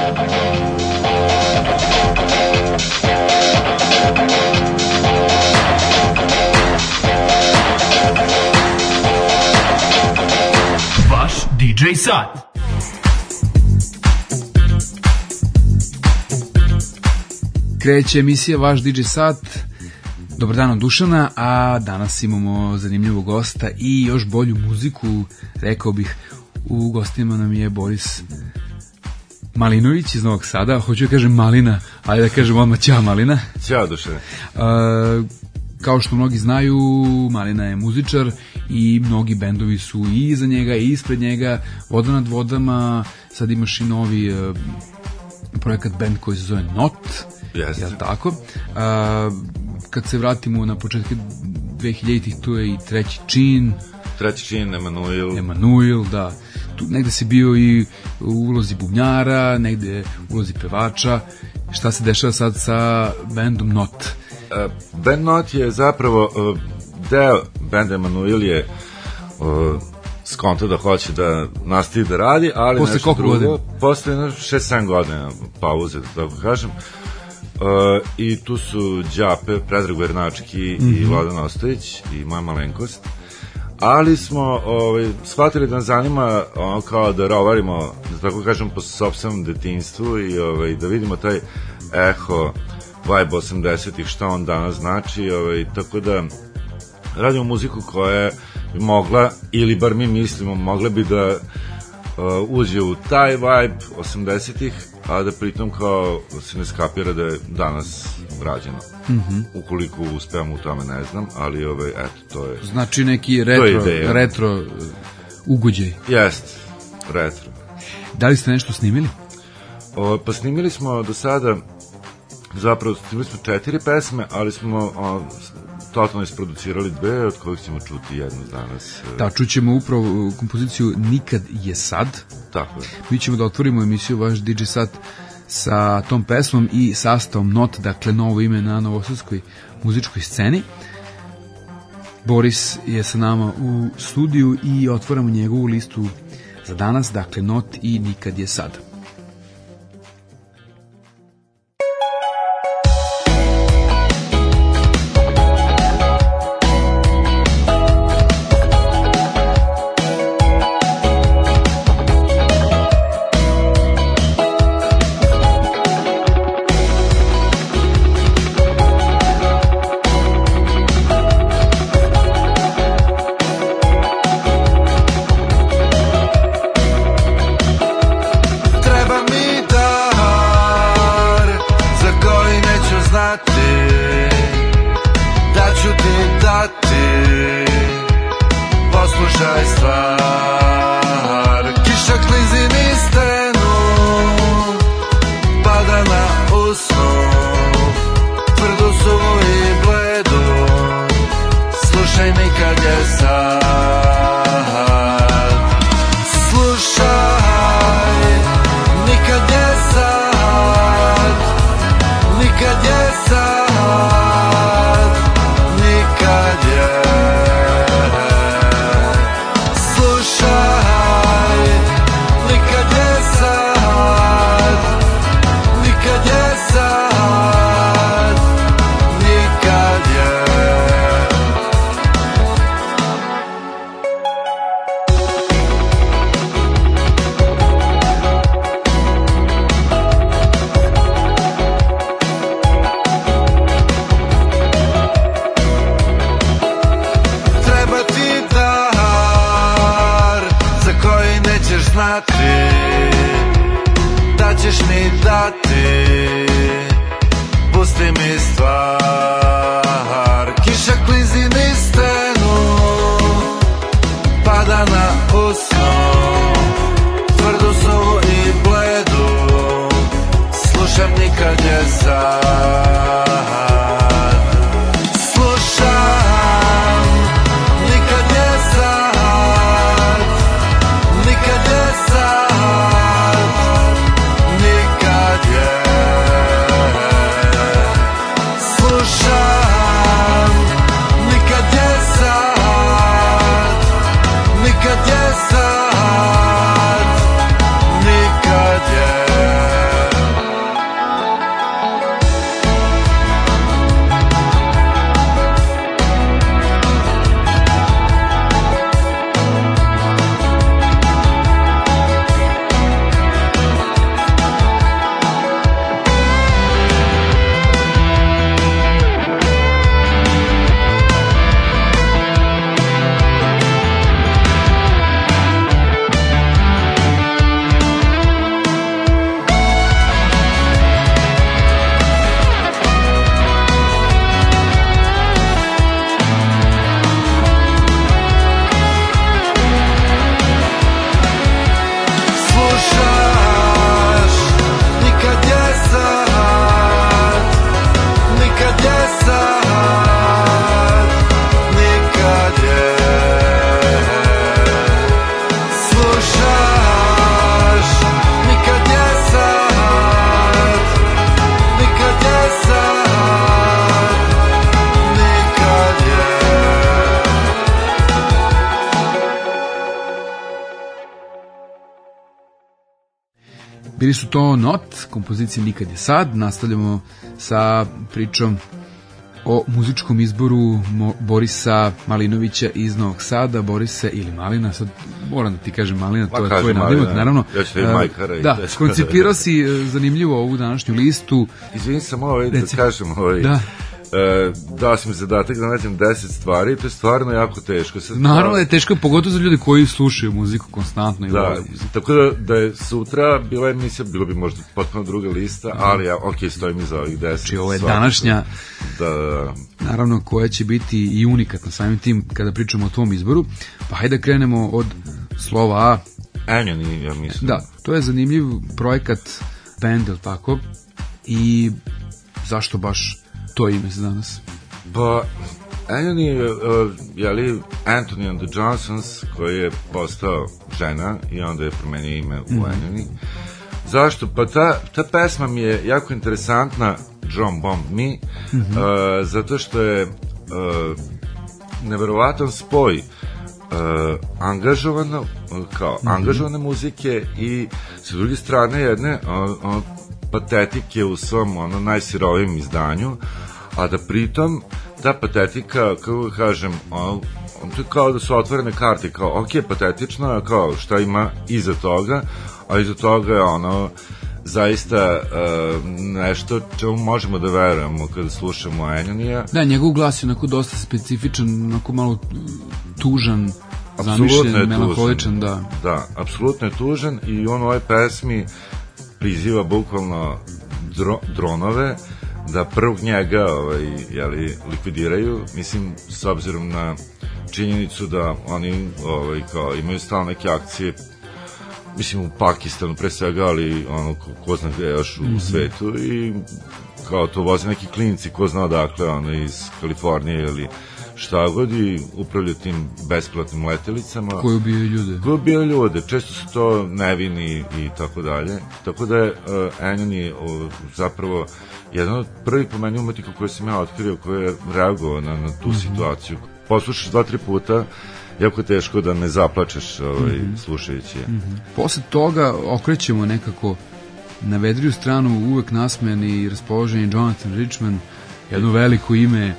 DJ Sat. Kreće emisija Vaš DJ Sat. Dobar dan od Dušana, a danas imamo zanimljivog gosta i još bolju muziku, rekao bih. U gostima nam je Boris Malinović iz Novog Sada, hoću da kažem Malina, ali da kažem odmah ćao Malina. Ćao Dušane. Kao što mnogi znaju, Malina je muzičar i mnogi bendovi su i iza njega i ispred njega, Voda nad vodama, sad imaš i novi projekat band koji se zove Not, Jeste. Jel tako? Kad se vratimo na početke 2000-ih, tu je i Treći čin. Treći čin, Emanuel, da. Tu negde si bio i u ulozi bubnjara, negde u ulozi pevača. Šta se dešava sad sa bandom Not? Band Not je zapravo deo benda Emanuel je skonto da hoće da nastavi da radi, ali posle nešto koliko drugo. Godina? Posle 6-7 godina pauze, da tako kažem. I tu su Đape, Predrag Vernački i Vladan Ostojić i moja malenkost. Ali smo shvatili da nas zanima kao da rovarimo, da tako kažem, po sopstvenom detinjstvu i da vidimo taj eho vibe 80-ih, šta on danas znači, tako da radimo muziku koja bi mogla, ili bar mi mislimo, mogla bi da uđe u taj vibe 80-ih, a da pritom kao se ne skapira da je danas rađeno. Ukoliko uspevamo u tome, ne znam, ali eto, to je... Znači neki retro ugođaj. Jest, retro. Da li ste nešto snimili? Pa snimili smo do sada, zapravo snimili smo 4 pesme, ali smo totalno isproducirali 2, od kojih ćemo čuti jednu danas. Da, čućemo upravo kompoziciju Nikad je sad. Tako je. Mi ćemo da otvorimo emisiju Vaš DJ Sat sa tom pesmom i sastavom Not, dakle novo ime na novosadskoj muzičkoj sceni. Boris je sa nama u studiju i otvaramo njegovu listu za danas, dakle Not i Nikad je sad. Nikad je Bili su to Not, kompozicija Nikad je sad. Nastavljamo sa pričom o muzičkom izboru Borisa Malinovića iz Novog Sada. Borise ili Malina, sad moram da ti kažem Malina, to je tvoj nadimak, naravno. Ja ću te majkara. Da, koncipirao si zanimljivo ovu današnju listu. Izvini sam da kažem dao si mi zadatak da nađem 10 stvari, to je stvarno jako teško. Naravno da je teško, pogotovo za ljudi koji slušaju muziku konstantno i vole muziku. Tako da je sutra bila emisija, bilo bi možda potpuno druga lista, ali stojim iza ovih 10. Znači ovo je današnja, naravno koja će biti i unikatna samim tim kada pričamo o tvom izboru, pa hajde da krenemo od slova A. Anjoni, ja mislim. Da, to je zanimljiv projekat, band, ili tako, i zašto baš to ime za danas? Pa, Anjoni je Anthony and the Johnsons, koji je postao žena i onda je promenio ime u Anjoni. Zašto? Pa ta pesma mi je jako interesantna, John Bomb Me, zato što je neverovatan spoj angažovane muzike i sa druge strane jedne patetike u svom najsirovijem izdanju, a da pritom ta patetika, kako kažem, to je kao da su otvorene karte, kao patetično, kao šta ima iza toga, a iza toga je zaista nešto čemu možemo da verujemo kada slušamo Anjonija. Da, njegov glas je onako dosta specifičan, onako malo tužan, zamišljen, melankoličan, da. Da, apsolutno je tužan i on u ovoj pesmi priziva bukvalno dronove da prvog njega likvidiraju, mislim, s obzirom na činjenicu da oni imaju stalno neke akcije, mislim, u Pakistanu pre svega, ali ko zna gde još u svetu, i kao to voze neki klinci, ko zna odakle, iz Kalifornije ili šta god, i upravljaju tim besplatnim letelicama. Koji ubijaju ljude. Često su to nevini i tako dalje. Tako da je Anjoni zapravo jedan od prvih po meni umetnika koje sam ja otkrio, koji je reagovao na tu situaciju. Poslušaš 2-3 puta, jako teško da ne zaplačeš slušajući je. Posle toga okrećemo nekako na vedriju stranu, uvek nasmejani i raspoloženi Jonathan Richman, jedno veliko ime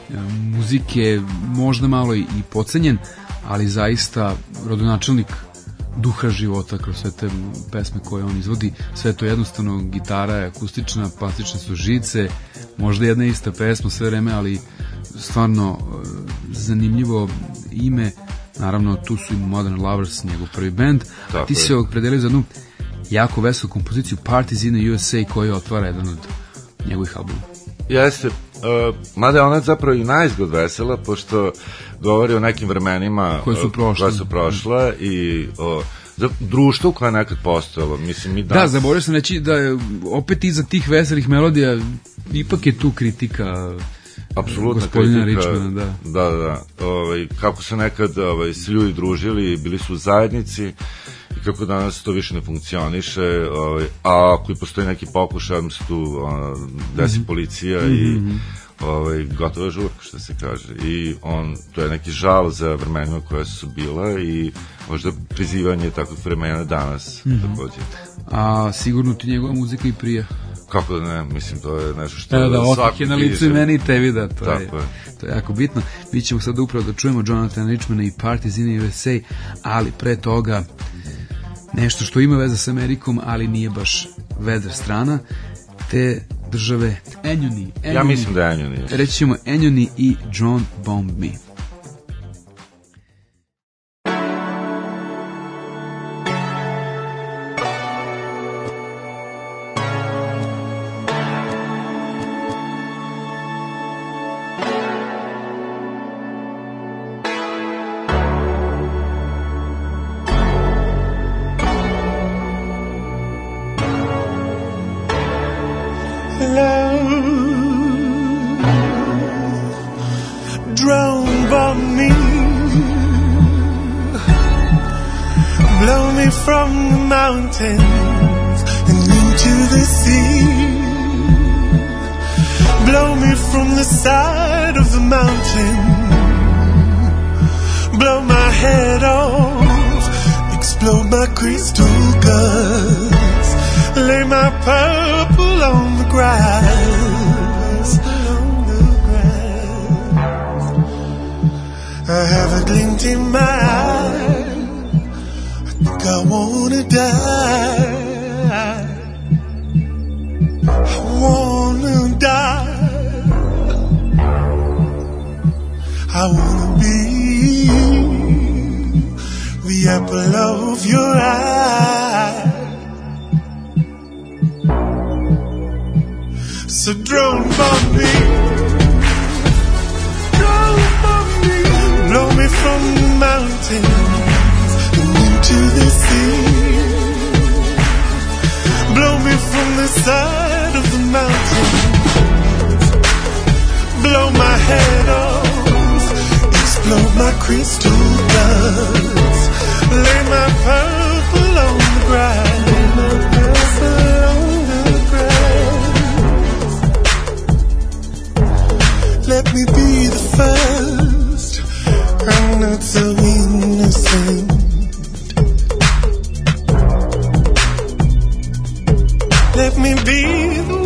muzike, možda malo i podcenjen, ali zaista rodonačelnik duha života kroz sve te pesme koje on izvodi. Sve to jednostavno, gitara je akustična, plastične su žice, možda jedna ista pesma sve vreme, ali stvarno zanimljivo ime. Naravno, tu su i Modern Lovers, njegov prvi band, a ti se opredelio za jednu jako veselu kompoziciju Parties in the USA, koja otvara jedan od njegovih albuma. Jeste, mada je ona zapravo i naizgled vesela, pošto govori o nekim vremenima koja su prošla i o društvu koje je nekad postojalo. Mislim, mi danas... Da, zaboravio sam reći da je opet iza tih veselih melodija ipak je tu kritika gospodina Richmana. Da. Kako su nekad se ljudi družili, bili su u zajednici, i kako danas to više ne funkcioniše, a ako i postoji neki pokušaj, se tu desi policija i gotova žurka, što se kaže, i to je neki žal za vremenima koja su bila i možda prizivanje takvih vremena danas također. A sigurno ti njegova muzika i prija? Kako da ne, mislim, to je nešto što... Da, otak je na licu i meni i tebi, da, to je jako bitno. Mi ćemo sad upravo da čujemo Jonathan Richmana i Parties in the USA, ali pre toga nešto što ima veze s Amerikom, ali nije baš vedra strana te države, Anjoni. Ja mislim da je Anjoni. Reći ćemo Anjoni i John Bomb Me. And into the sea. Blow me from the side of the mountain. Blow my head off. Explode my crystal guts. lay my purple on the grass. I have a glint in my eye. I think I wanna die. I wanna die. I wanna be the apple of your eye. So drone bomb me, blow me from the mountains and into the sea. Blow me from the side of the mountains, blow my head off, explode my crystal guns, lay my purple on the ground, lay my purple on the ground. Let me be the first, I'm not so innocent. Let me be the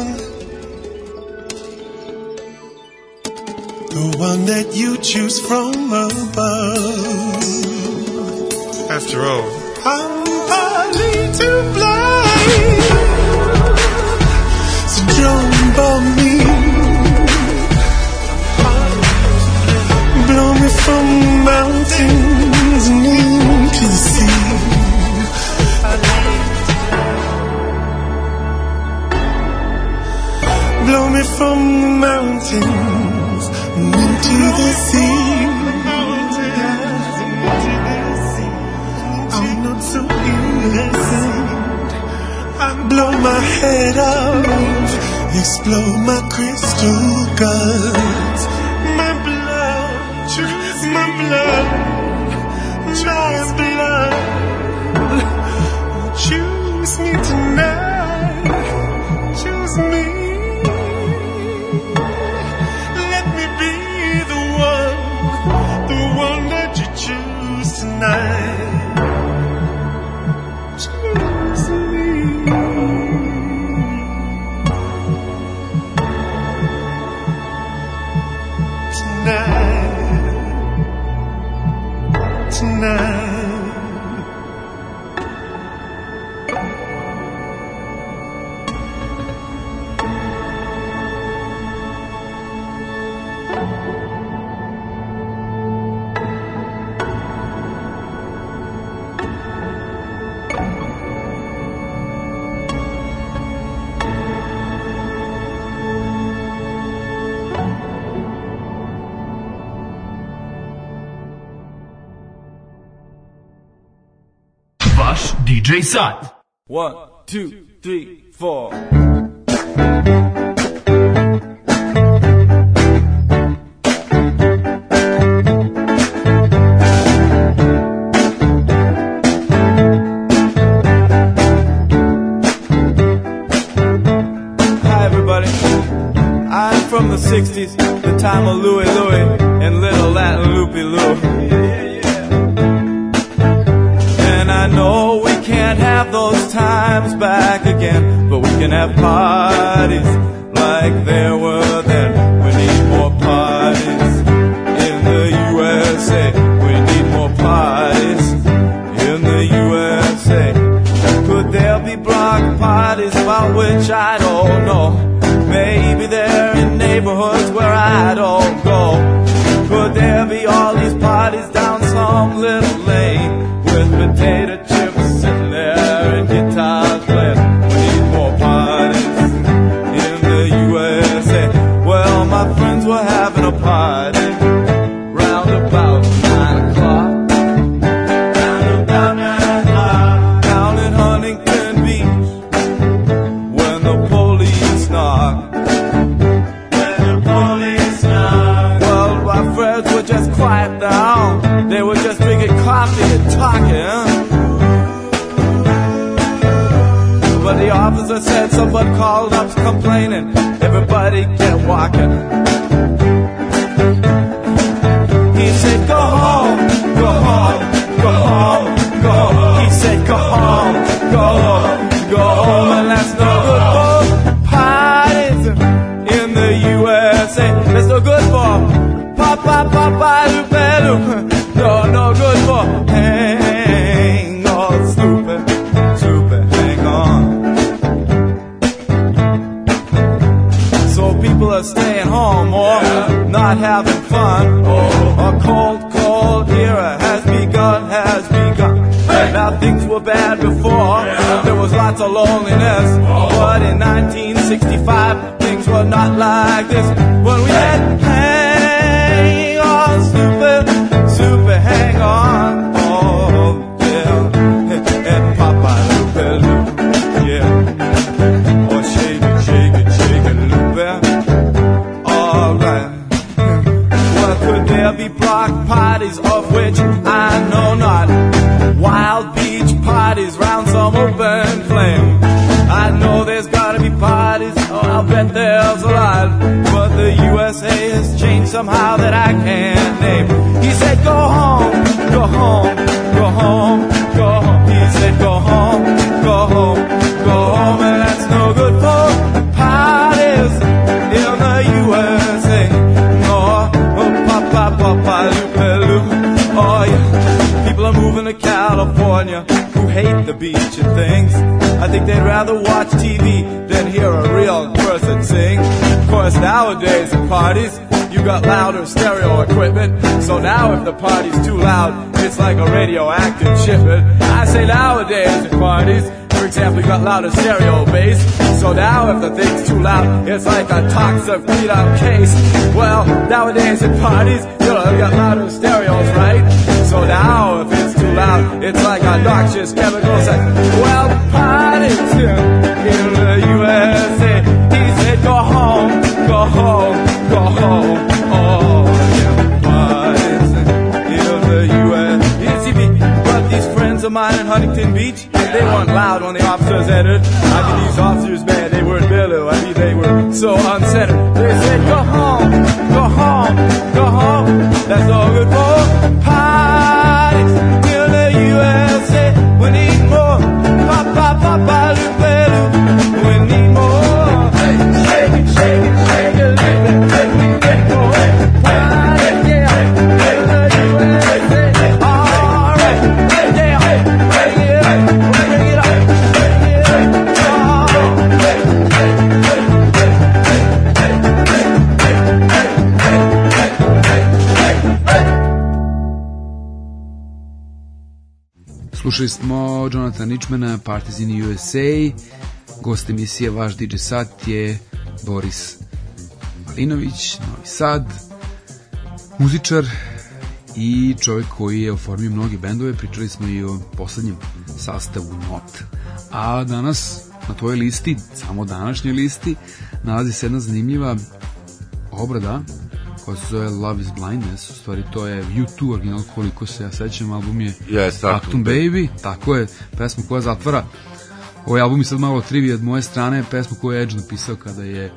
one that you choose from above. After all, I'm partly to blame. So don't bomb me, blow me from the mountains and into the sea. Blow me from the mountains and into the sea. I'm not so innocent. I blow my head off, explode my crystal guns. My blood, my blood, my blood. Choose me tonight, choose me. Let me be the one that you choose tonight. Choose me. Tonight. DJ Sat. 1, 2, 3, 4. Hi everybody, I'm from the 60s, the time of Louie Louie and Little Latin Loopy Loo. And I know we can't have those times back again, but we can have parties like there were then. We need more parties in the USA. We need more parties in the USA. Could there be block parties about which I don't know? Maybe they're in neighborhoods where I don't go. Could there be all these parties down some little lane with potato chips sitting there and guitars playing? We need more parties in the USA. Well, my friends were having a party round about 9 o'clock. Round about 9 o'clock. Down in Huntington Beach when the police knocked. When the police knocked. Well, my friends were just quiet down. They were just drinking coffee and talking. But the officer said someone called up complaining, everybody get walking. He said go home, go home, go home, go home. He said go home, go home, go home. bad before. There was lots of loneliness, but in 1965 things were not like this. When we had hang on, super hang on, oh yeah, and Papa Lupe Lupe, yeah, or shake it, Lupe, alright. Well, could there be block parties of which I know not? Wild beach parties round some open flame. I know there's gotta be parties, oh I'll bet there's a lot. But the USA has changed somehow that I can't name. He said go home, go home, go home, go home. He said go home, go home, go home. And that's no good for parties in the USA. Oh, Papa, Lupe, Lupe, oh yeah. People are moving to California who hate the beach and things. I think they'd rather watch TV than hear a real person sing. Of course, nowadays at parties, you got louder stereo equipment. So now if the party's too loud, it's like a radioactive shipment. I say nowadays at parties, for example, you got louder stereo bass. So now if the thing's too loud, it's like a toxic beat-up case. Well, nowadays at parties, you got louder stereos, right? So now if it's too loud, it's like a noxious chemical sex. Well, parties in the USA. He said go home, go home, go home. Oh, yeah, parties in the USA. You see me, but these friends of mine in Huntington Beach, they weren't loud when the officers entered. I mean, these officers, man, they weren't mellow. I mean, they were so uncentered. They said, go home, go home, go home. That's no good for parties in the USA. We need more. Papa, Lupe, Lupe. We need more. Shake it, shake it, shake it, Lupe. We need more parties, yeah, in the USA. All right, yeah, bring it up, bring it up, bring it Slušali smo Jonathan Richmana, Parties in USA. Gost emisije Vaš DJ Sat je Boris Malinović, Novi Sad, muzičar i čovjek koji je oformio mnoge bendove. Pričali smo i o poslednjem sastavu Not. A danas na tvojoj listi, samo današnjoj listi, nalazi se jedna zanimljiva obrada koja se zove Love is Blindness. U stvari to je U2 original, koliko se ja sećam, album je Actum Baby. Tako je, pesma koja zatvara ovaj album. I sad malo trivije od moje strane, pesma koju je Edge napisao kada je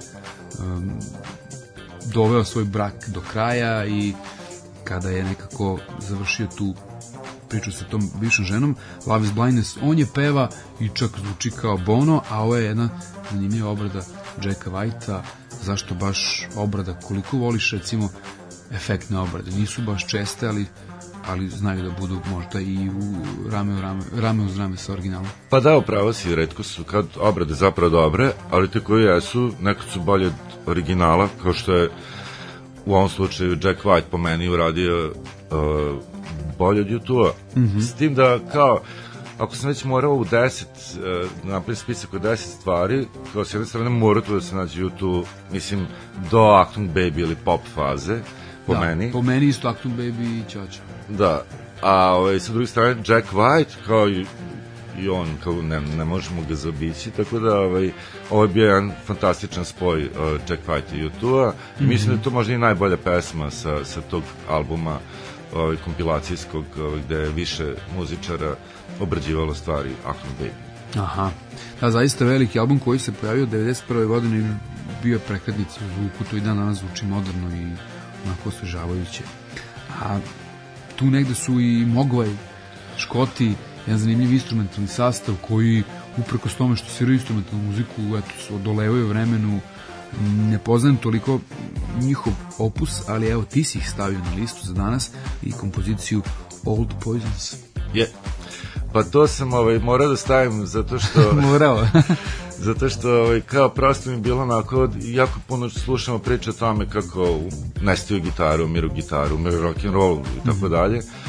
doveo svoj brak do kraja i kada je nekako završio tu priču sa tom bivšom ženom. Love is Blindness on je peva i čak zvuči kao Bono, a ovo je jedna zanimljiva obrada Jacka Whitea. Zašto baš obrada? Koliko voliš recimo efektne obrade? Nisu baš česte, ali znaju da budu možda i u rame uz rame sa originalom. Pa da, upravo si, retko su kad obrade zapravo dobre, ali te koje jesu, nekad su bolje od originala, kao što je u ovom slučaju Jack White po meni uradio bolje od U2-a. S tim da kao, ako sam već morao u 10 napraviti spisak od 10 stvari, kao s jedne strane mora tu da se nađe U2, mislim, do Actum Baby ili pop faze, po meni. Po meni isto Actum Baby i Ćoća. Da, a sa druge strane Jack White, kao i on, kao ne možemo ga zaobići, tako da ovo je bio jedan fantastičan spoj Jack White i U2-a. Mislim da je to možda i najbolja pesma sa tog albuma kompilacijskog, gde je više muzičara obrađivalo stvari Actum Baby. Aha, da, zaista veliki album koji se pojavio 1991. godine i bio je prekretnica u zvuku, to i dan danas zvuči moderno i onako osvežavajuće. A tu negde su i Mogwai, Škoti, jedan zanimljiv instrumentalni sastav koji uprkos tome što sviraju instrumentalnu muziku, eto, odolevaju vremenu. Ne poznajem toliko njihov opus, ali evo ti si ih stavio na listu za danas i kompoziciju Old Poisons. Je, pa to sam morao da stavim zato što morao zato što kao prosto mi je bilo onako, jako puno slušamo priče o tome kako nestaju gitaru, umiru rock'n'roll i tako dalje.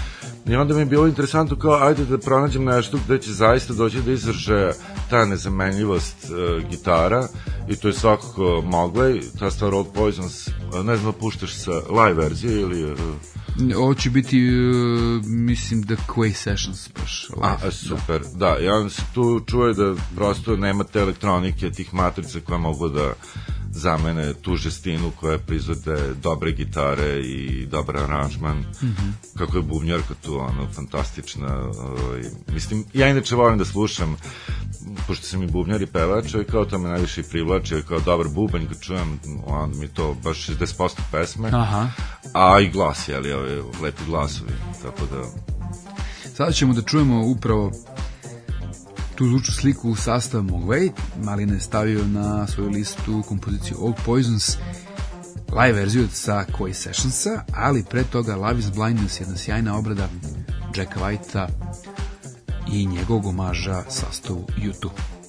I onda mi je bilo interesantno kao, ajde da pronađem nešto gde će zaista doći da izraže ta nezamenljivost gitara, i to je svakako Mowgli, ta stvar Old Poisons, ne znam da puštaš sa live verzije ili... Ovo će biti, mislim, The Quay Sessions baš live. Super, da, ja se tu čuje da prosto nema te elektronike, tih matrica koje mogu da zamene tu žestinu koja proizvode dobre gitare i dobar aranžman. Kako je bubnjarka tu, fantastična. Mislim, ja inače volim da slušam, pošto sam i bubnjar i pevač, i kao to me najviše i privlači, kao dobar bubanj, kad čujem, onda mi to baš 60% pesme, a i glas, jeli, ove lepi glasovi, tako da... Sada ćemo da čujemo upravo tu zvučnu sliku u sastavu Mowgli. Malina je stavio na svoju listu kompoziciju Old Poisons, live verziju sa Quay Sessionsa, ali pre toga Love is Blindness, jedna sjajna obrada Jacka Whitea i njegovog omaža sastavu U2.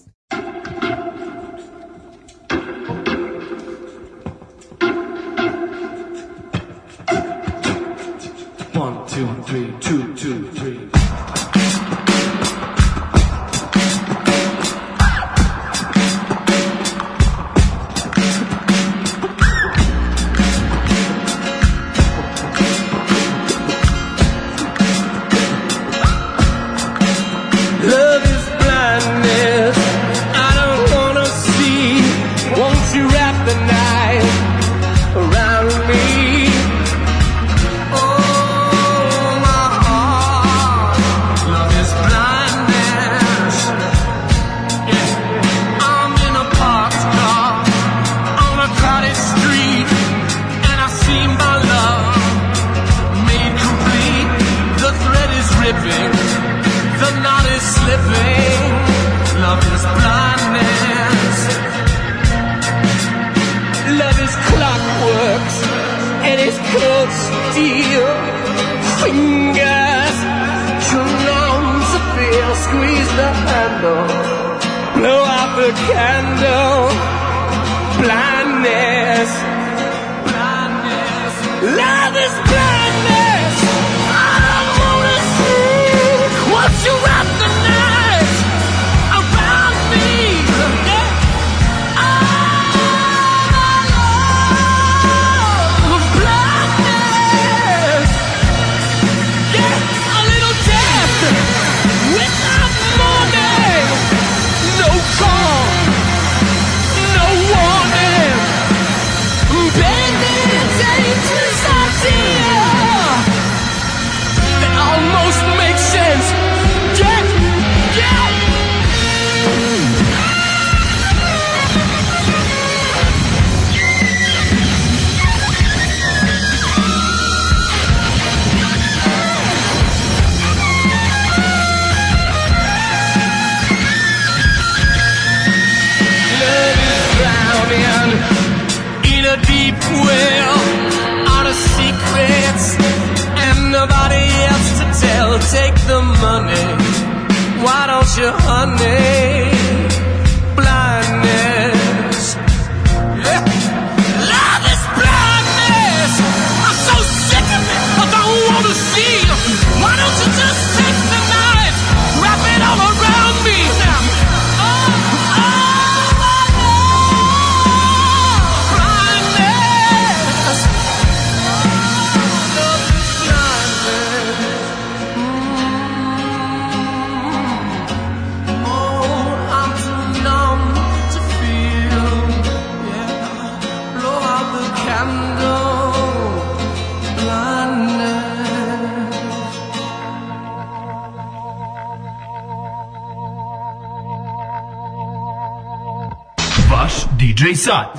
One, two, three, two, three. DJ Sat.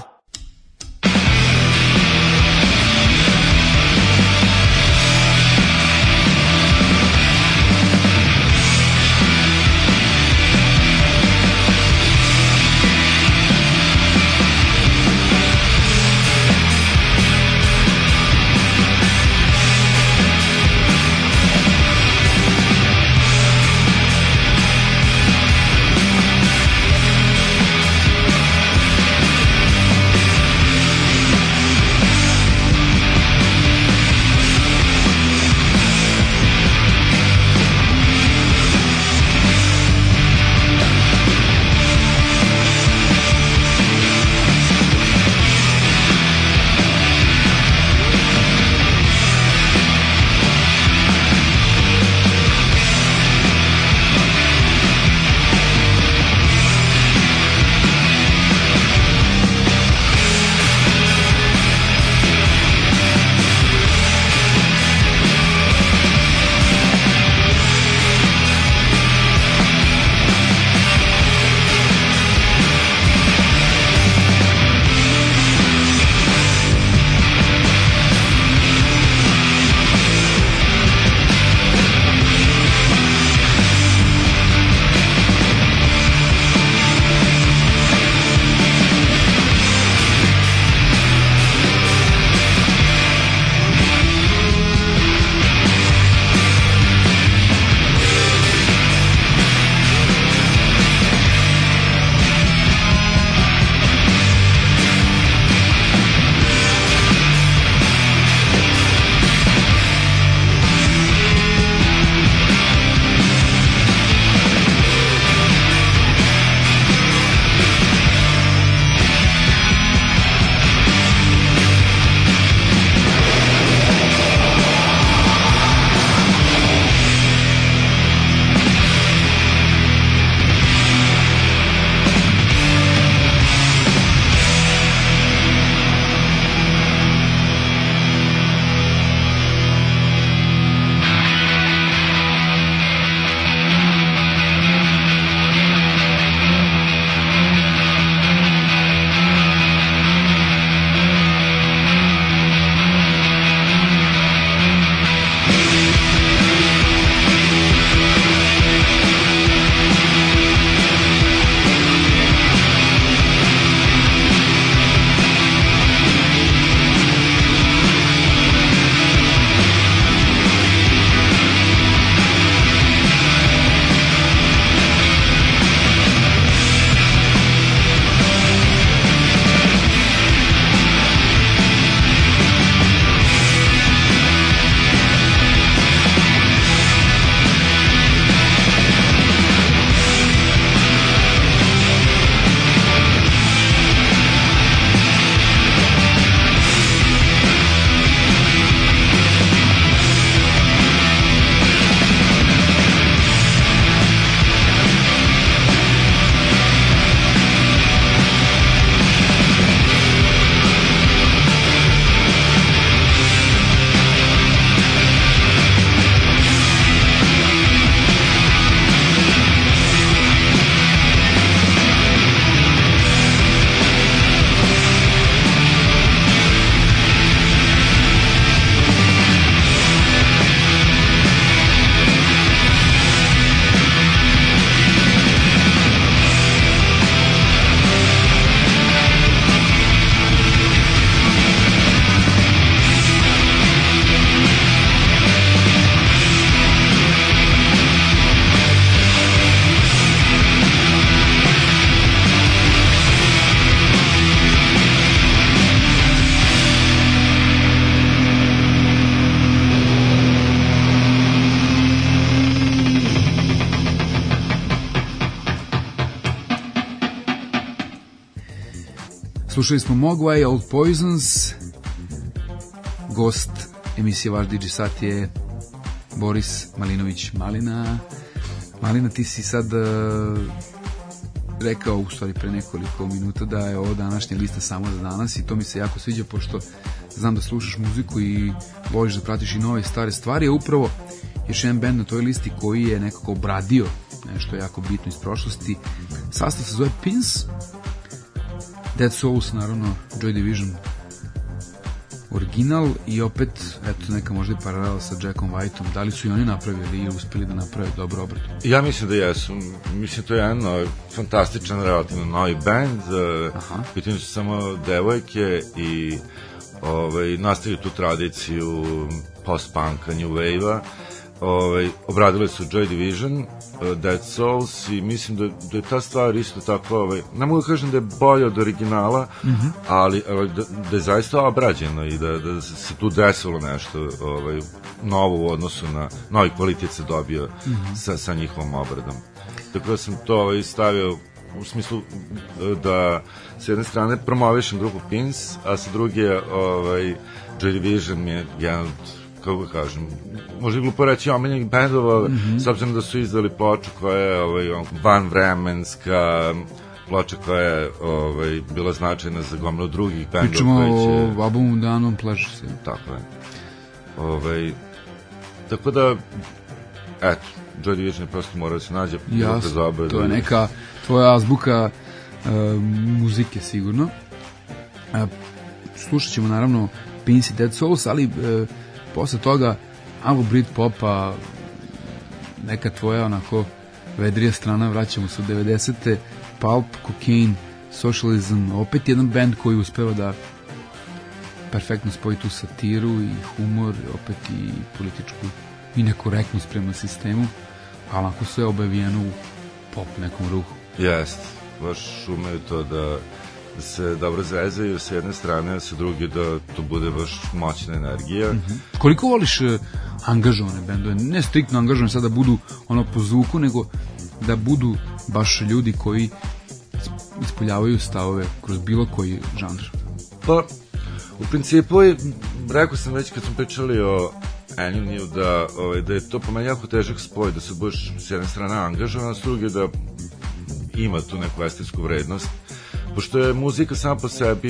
Slušali smo Mogwai, Old Poisons. Gost emisije Vaš DJ Sat je Boris Malinović Malina. Malina, ti si sad rekao, u stvari pre nekoliko minuta, da je ovo današnja lista samo za danas i to mi se jako sviđa, pošto znam da slušaš muziku i voliš da pratiš i nove stare stvari, a upravo još jedan band na toj listi koji je nekako obradio nešto jako bitno iz prošlosti. Sastav se zove Pins, Dead Souls, naravno, Joy Division original i opet, eto, neka možda i paralela sa Jackom Whiteom. Da li su i oni napravili i uspeli da naprave dobro obradu? Ja mislim da jesu. Mislim, to je jedan fantastičan, relativno novi band. Pitanje su samo devojke i nastavili tu tradiciju post-punka, new wave-a. Obradili su Joy Division, Dead Souls i mislim da je ta stvar isto tako, ne mogu da kažem da je bolje od originala, ali da je zaista obrađeno i da se tu desilo nešto novo u odnosu na novi kvalitet se dobio sa njihovom obradom. Tako da sam to stavio u smislu da s jedne strane promovišem grupu Pins, a sa druge Joy Division je jedan od, kako kažem, možda je glupo reći omiljenih bendova, s obzirom da su izdali ploču koja je vanvremenska, ploča koja je bila značajna za gomilu drugih bendova. Pričamo o albumu The Unknown Pleasures. Tako je. Tako da, eto, Joy Division je prosto mora da se nađe. Jasno, to je neka tvoja azbuka muzike sigurno. Slušat ćemo naravno Pins i Dead Souls, ali posle toga malo Britpopa, neka tvoja onako vedrija strana, vraćamo se u 90. Pulp, Cocaine, Socialism, opet jedan band koji uspeva da perfektno spoji tu satiru i humor, opet i političku i nekorektnost prema sistemu, ali ako sve obavijeno u pop nekom ruhu. Jest, baš umeju to da se dobro zezaju s jedne strane, a sa druge da to bude baš moćna energija. Koliko voliš angažovane bendove? Ne striktno angažovane sad da budu ono po zvuku, nego da budu baš ljudi koji ispoljavaju stavove kroz bilo koji žanr. Pa, u principu, rekao sam već kad smo pričali o Enioniju da je to po meni jako težak spoj, da se budeš s jedne strane angažovan, a s druge da ima tu neku estetsku vrednost. Pošto je muzika sama po sebi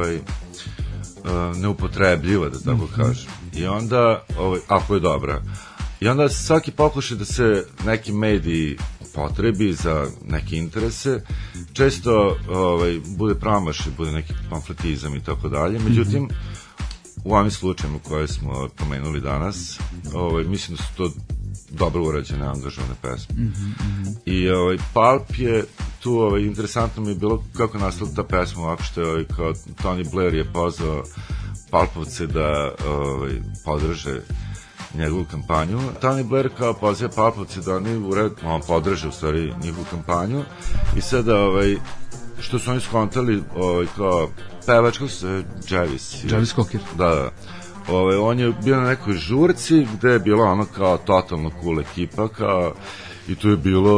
neupotrebljiva, da tako kažem. I onda, ako je dobra, i onda svaki pokušaj da se neki mediji potrebi za neke interese, često bude pramašaj, bude neki pamfletizam i tako dalje. Međutim, u ovim slučajima koje smo pomenuli danas, mislim da su to dobro urađene, angažovane pesme. I Pulp je tu, interesantno mi je bilo kako nastala ta pesma, ovako što je kao Tony Blair je pozvao Pulpovce da podrže njegovu kampanju. Tony Blair kao poziva Pulpovce da oni podrže u stvari njihovu kampanju i sada što su oni skontali kao pevač, kako se Jarvis Cocker. Da. On je bio na nekoj žurci gde je bila ono kao totalno cool ekipa i tu je bilo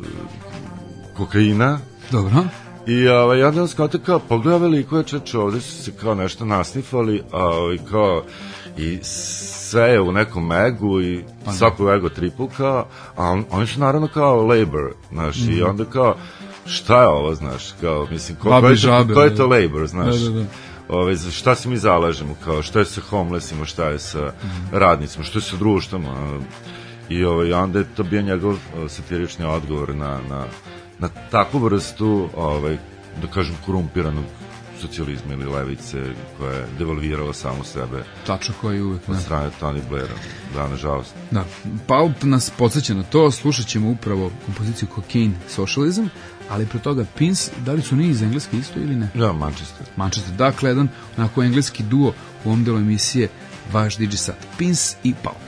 kokaina. Dobro. I onda on skontao kao pogledao veliko je čeče, ovde su se kao nešto nasnifali i sve je u nekom egu i svaku ego tripu kao, a oni su naravno kao labor, znaš, i onda kao šta je ovo, znaš, kao, mislim, ko je to labor, znaš, za šta se mi zalažemo, kao, šta je sa homelessima, šta je sa radnicima, šta je sa društvama, i onda je to bio njegov satirični odgovor na takvu vrstu, da kažem, korumpiranog socijalizma ili levice koja je devalvirala samu sebe. Tačno, koji uvek. Od strane Tony Blaira, da, nažalost. Da, Pulp nas podsjeća na to, slušat ćemo upravo kompoziciju Cocaine, Socialism, ali pre toga Pins, da li su oni iz Engleske isto ili ne? Da, Manchester. Dakle, jedan onako engleski duo u ovom delu emisije Vaš DJ Sat, Pins i Pulp.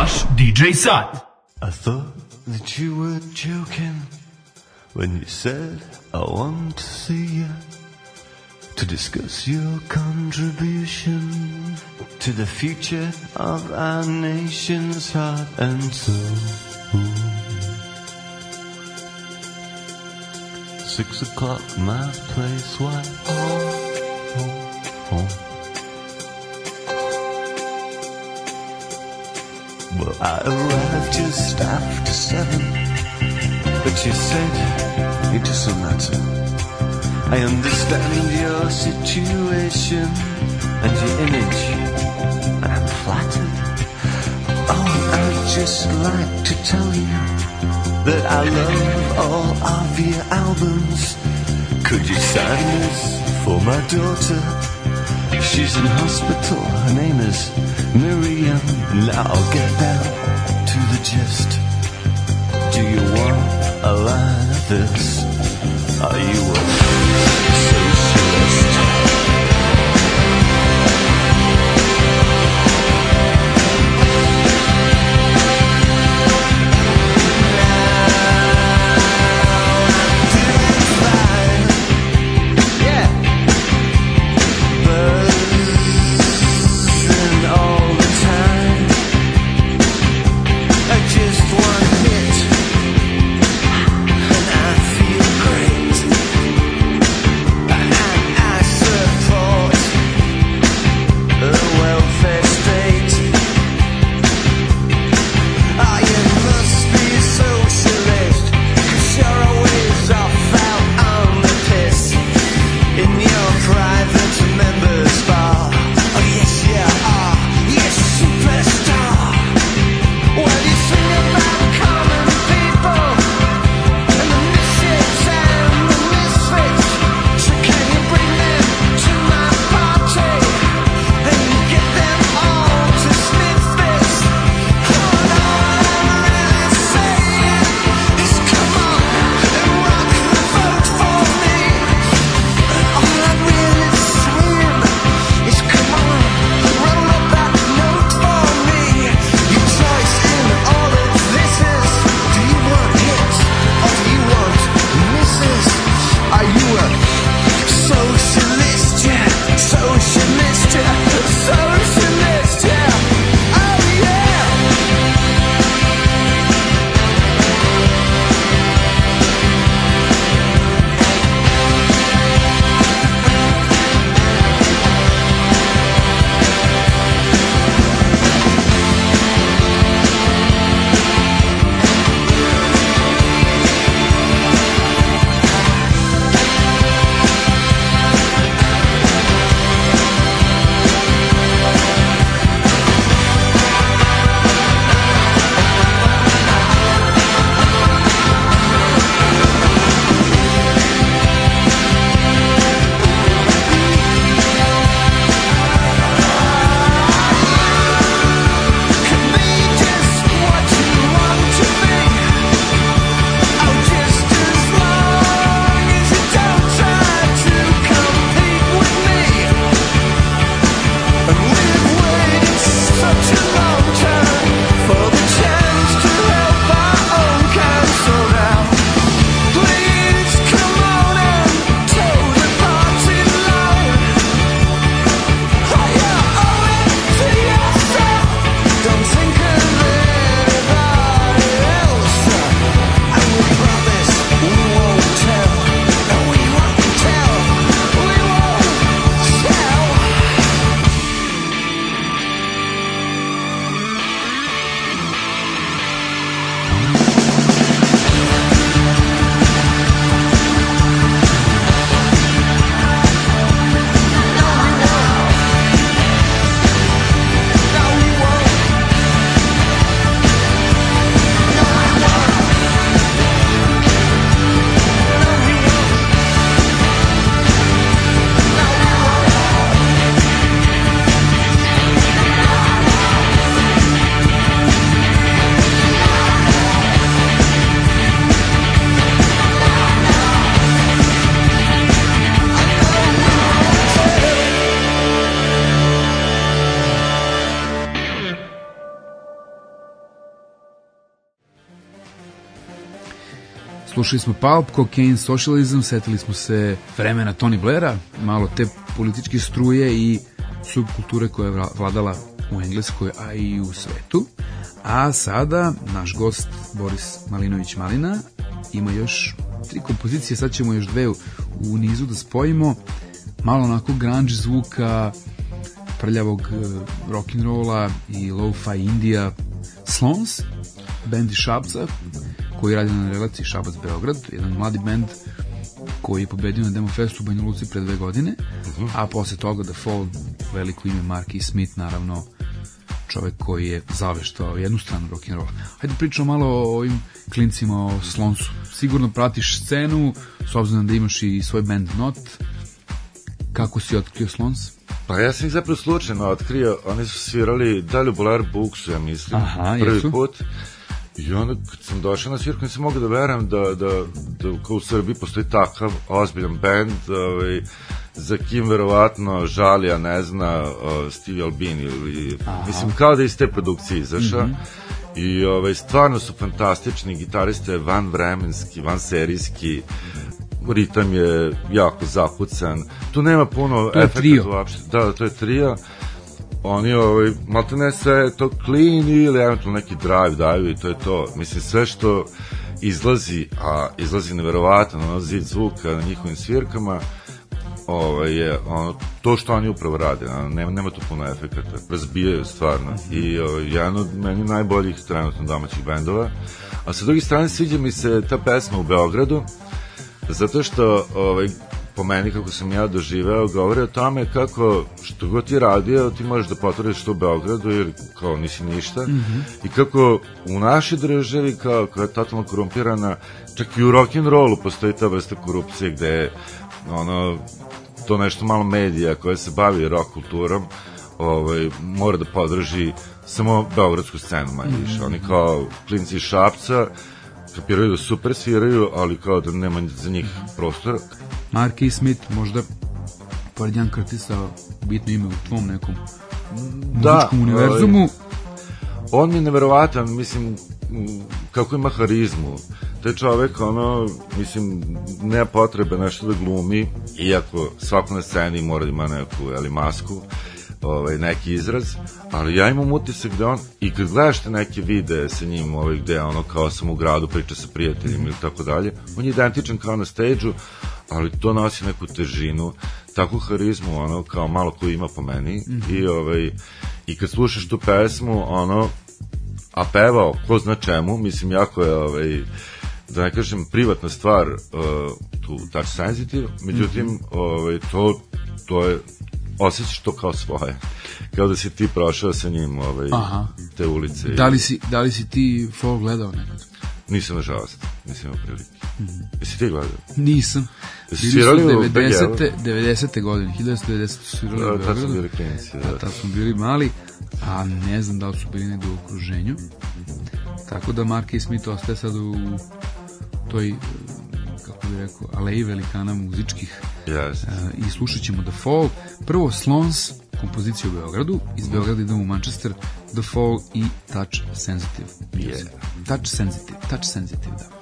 Vaš DJ Sat. I thought that you were joking when you said I want to see you, to discuss your contribution to the future of our nation's heart and soul. 6 o'clock, my place, why? Well, I arrived just after 7, but you said it doesn't matter. I understand your situation and your image, and I'm flattered. Oh, I'd just like to tell you that I love all of your albums. Could you sign this for my daughter? She's in hospital, her name is Miriam. Now I'll get down to the gist. Do you want a line of this? Are you a socialist? Slušali smo Pulp, Cocaine, Socialism, setili smo se vremena Tony Blaira, malo te političke struje i subkulture koja je vladala u Engleskoj, a i u svetu. A sada naš gost Boris Malinović Malina ima još 3 kompozicije, sad ćemo još 2 u nizu da spojimo. Malo onako grunge zvuka, prljavog rock'n'rolla i lo-fi Indija. Slons, band iz Šapca, koji radi na relaciji Šabac-Beograd, jedan mladi band koji je pobedio na Demo Festu u Banja Luci pre 2 godine, a posle toga The Fall, veliko ime Marky Smith, naravno čovek koji je zaveštao jednu stranu rock'n'rolla. Hajde pričamo malo o ovim klincima, o Slonsu. Sigurno pratiš scenu, s obzirom da imaš i svoj band Not. Kako si otkrio Slons? Pa ja sam ih zapravo slučajno otkrio, oni su svirali dalje u Bolar Booksu, ja mislim, prvi put. I onda kad sam došao na svirku, nisam mogao da verujem da kao u Srbiji postoji takav ozbiljan band, za kim verovatno žalija ne zna Steve Albini, ili, mislim, kao da iz te produkcije izašao. I stvarno su fantastični, gitarista je vanvremenski, vanserijski, ritam je jako zakucan, tu nema puno efekta uopšte. Da, to je trio. Oni, malo ne sve to clean ili eventualno neki drive daju i to je to. Mislim, sve što izlazi, a izlazi neverovatan, zid zvuka na njihovim svirkama, je to što oni upravo rade. Nema tu puno efekata, razbijaju stvarno. I jedan od meni najboljih trenutno domaćih bendova. A sa druge strane sviđa mi se ta pesma u Beogradu, zato što po meni, kako sam ja doživeo, govori o tome kako što god ti radio, ti možeš da potvrdiš što u Beogradu, jer kao nisi ništa, i kako u našoj državi, kao je totalno korumpirana, čak i u rock'n'rollu postoji ta vrsta korupcije gde je to nešto malo medija koje se bavi rock kulturom, mora da podrži samo beogradsku scenu, manje više. Oni kao klinci iz Šapca kapiraju da super sviraju, ali kao da nema za njih prostora. Marky Smith, možda pored Jan Curtisa bitno ime u tvom nekom muzičkom univerzumu. On mi je neverovatan, mislim, kako ima harizmu. Taj čovek, mislim, nema potrebe nešto da glumi, iako svako na sceni mora da ima neku masku, neki izraz, ali ja imam utisak da on, i kad gledaš te neke videe sa njim, gde kao sam u gradu, priča sa prijateljima ili tako dalje, on je identičan kao na stage-u, ali to nosi neku težinu, takvu harizmu, kao malo koju ima po meni, i kad slušaš tu pesmu, a pevao, ko zna čemu, mislim, jako je, da ne kažem, privatna stvar, tu touch sensitive, međutim, to je, osjećaš to kao svoje, kao da si ti prošao sa njim te ulice. Da li si ti Fall gledao nekad? Nisam, nažalost, nisam imao prilike. Jesi ti gledao? Nisam. Svirali su 90. godine, 1990. su svirali u Beogradu. Tad smo bili klinci. Tad smo bili mali, a ne znam da li su bili negdje u okruženju. Tako da Marky Smith ostaje sad u toj, kako bih rekao, aleji velikana muzičkih. I slušat ćemo The Fall. Prvo Slons, kompozicija u Beogradu, iz Beograda idemo u Manchester, The Fall i Touch Sensitive. Touch Sensitive, da.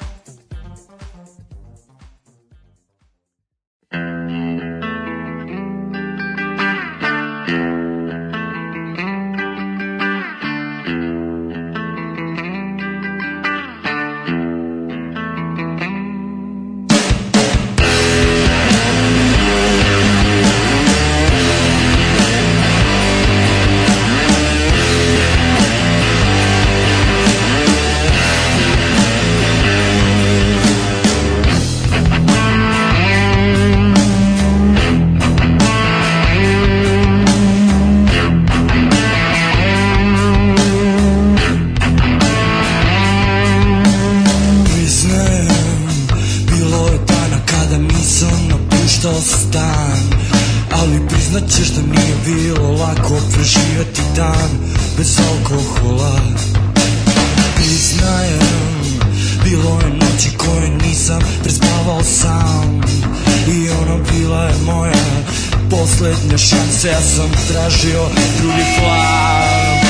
Ja sam tražio drugi plan.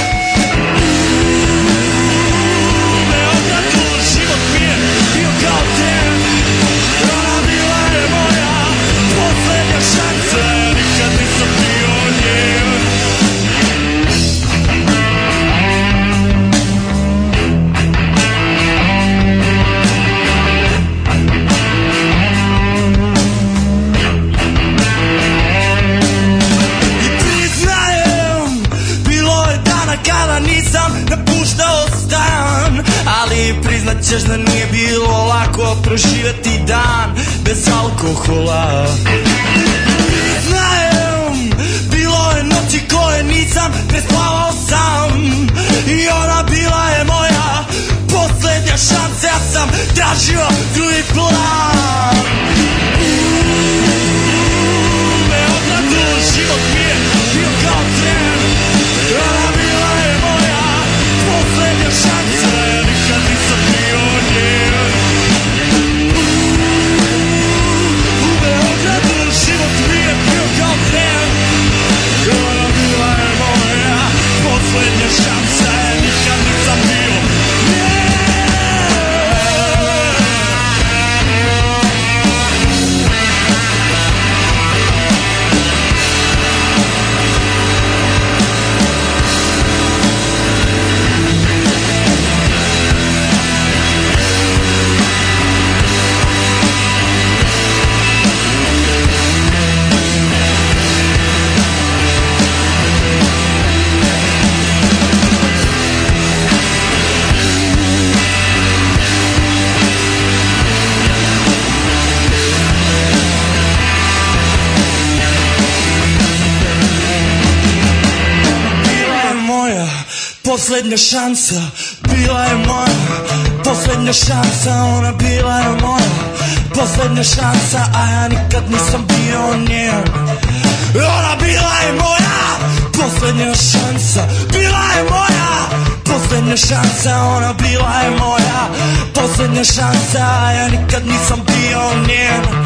Beogradu život mi je bio kao ten. kada nisam napuštao stan. Ali priznat ćeš da nije bilo lako proživjeti dan bez alkohola. Znajem, bilo je noći koje nisam prespavao sam. I ona bila je moja posljednja šansa. Ja sam tražio drugi plan. Beogradu život mi je bio kao tren. Ona bila je moja posljednja šansa. Ja nikad nisam bio njen. U Beogradu život mi je bio kao tren. Ona bila je moja posljednja šansa. Ja nikad nisam bio njen. Posljednja šansa, bila je moja posljednja šansa, ona bila je moja posljednja šansa, a ja nikad nisam bio njen. Ona bila je moja posljednja šansa, bila je moja posljednja šansa, ona bila je moja posljednja šansa, a ja nikad nisam bio njen.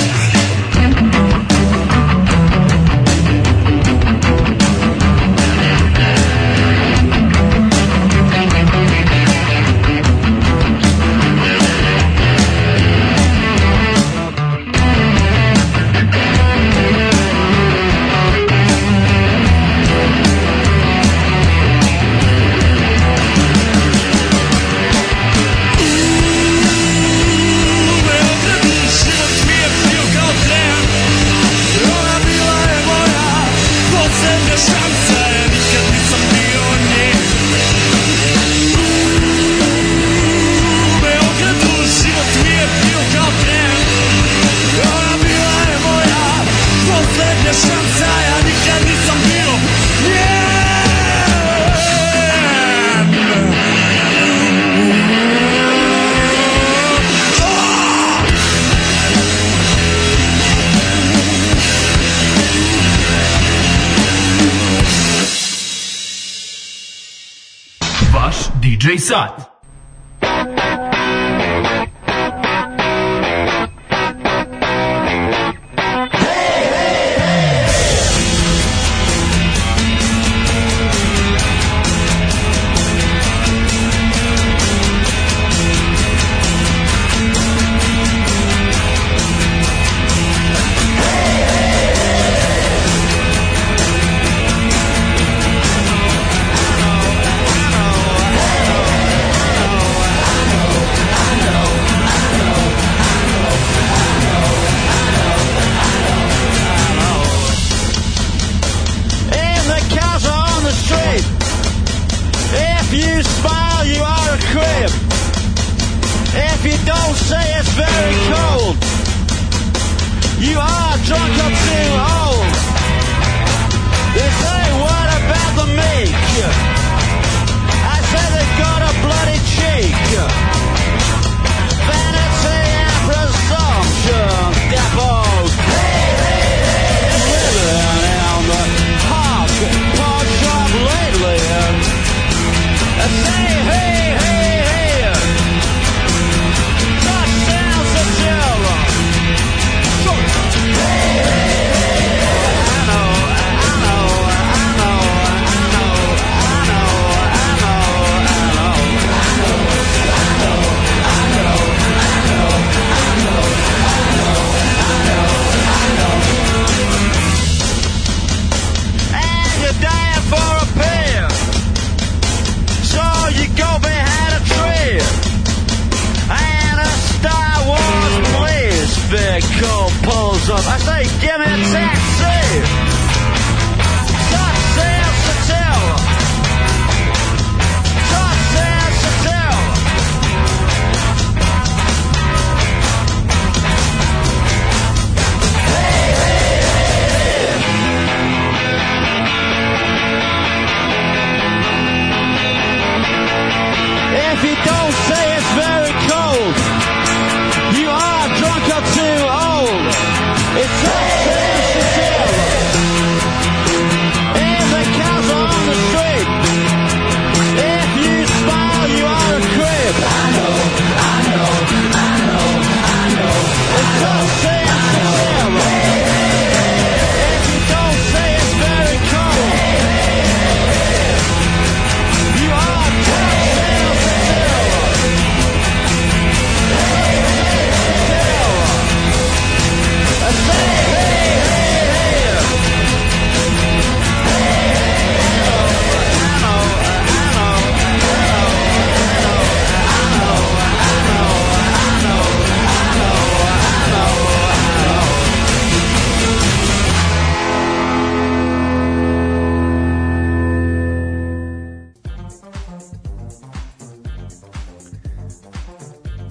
DJ Sat. I know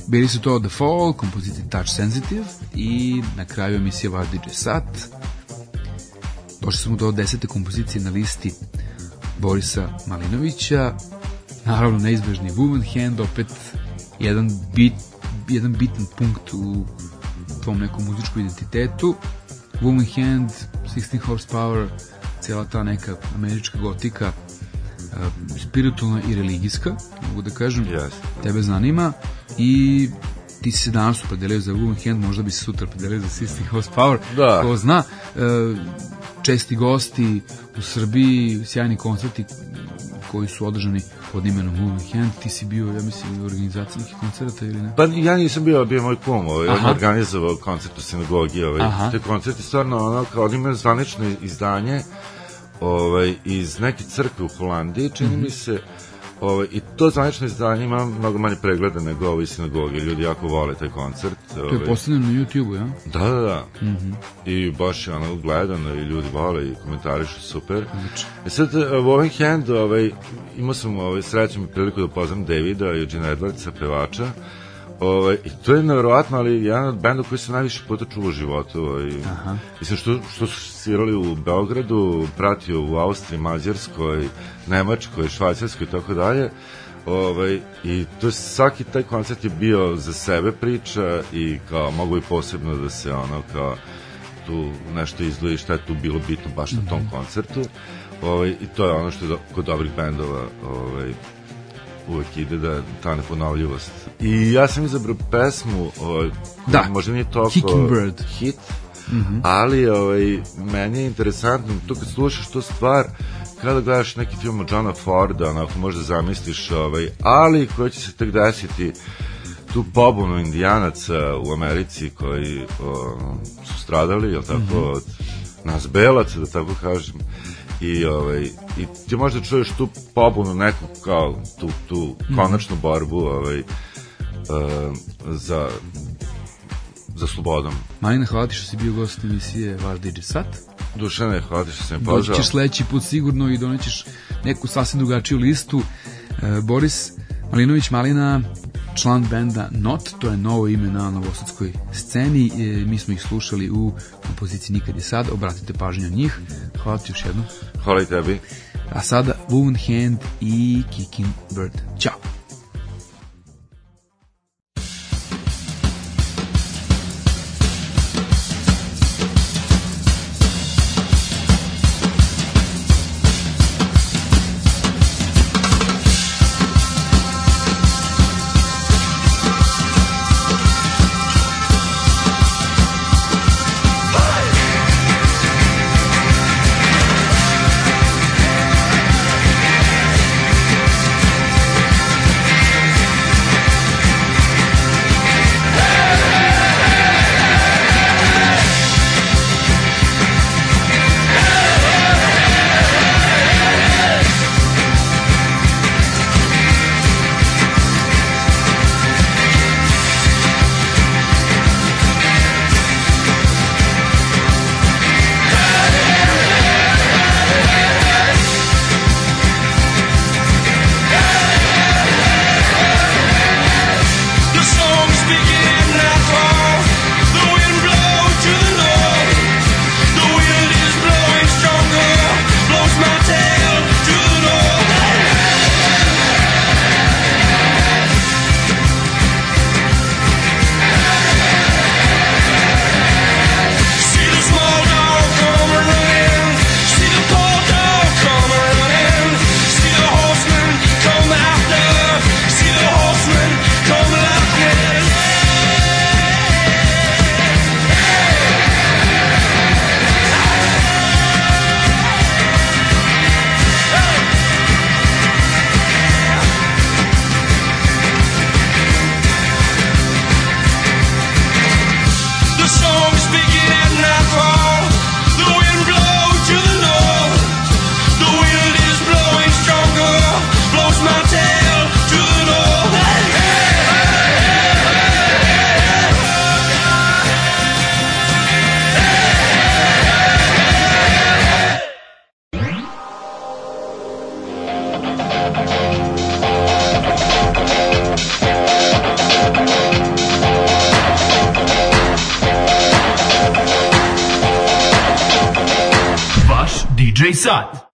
Bili su to The Fall, kompozicija Touch Sensitive i na kraju emisije Vaš DJ Sat. Došli smo do 10. kompozicije na listi Borisa Malinovića. Naravno, neizbežni Woman Hand, opet jedan bitan punkt u tvom nekom muzičkom identitetu. Woman Hand, 16 Horsepower, cijela ta neka američka gotika, spiritualna i religijska, mogu da kažem, tebe zanima i ti si se danas opredelio za Woman Hand, možda bi se sutra opredelio za 16 Horsepower, ko zna. Česti gosti u Srbiji, sjajni koncerti koji su održani pod imenom Woman Hand. Ti si bio, ja mislim, u organizaciji nekih koncerta ili ne? Pa ja nisam bio moj kum, on organizovao koncert u sinagogi, te koncerti stvarno, kao on ima zvanično izdanje iz neke crkve u Holandiji, čini mi se, i to zvanično izdanje ima mnogo manje pregleda nego ovi sinagogi, ljudi jako vole taj koncert. To je postavljeno na YouTube-u, ja? Da. I baš je ono gledano i ljudi vole i komentarišu, super. Sad, Woman Hand, imao sam srećom i priliku da upoznam Davida, Eugene Edwardsa, pevača, i to je nevjerovatno, ali jedan od benda koji sam najviše puta čuo u životu. Mislim, što su svirali u Beogradu, pratio u Austriji, Mađarskoj, Nemačkoj, Švajcarskoj i tako dalje. I to je, svaki taj koncert je bio za sebe priča i kao mogu i posebno da se kao tu nešto izdvoji šta je tu bilo bitno baš na tom koncertu. I to je ono što je kod dobrih bendova uvek ide, da ta neponovljivost. I ja sam izabrao pesmu, možda nije toliko hit, ali meni je interesantno, to kad slušaš tu stvar, kada gledaš neki film od Johna Forda, onako možda zamisliš, ali koji će se tek desiti, tu pobunu indijanaca u Americi koji su stradali, jel tako, od nas belaca, da tako kažem, i ti možda čuješ tu pobunu, neku kao tu konačnu borbu za slobodom. Malina, hvala ti što si bio gost emisije Vaš DJ Sat. Dušane, hvala ti što sam pozvao. Doći ćeš sledeći put sigurno i donećeš neku sasvim drugačiju listu. Boris Malinović Malina, član benda Not, to je novo ime na novosadskoj sceni. Mi smo ih slušali u kompoziciji Nikad je sad, obratite pažnju na njih. Hvala ti još jednom. Hvala i tebi. A sada Woman Hand i Kicking Bird. Ćao. Hey! DJ Sat.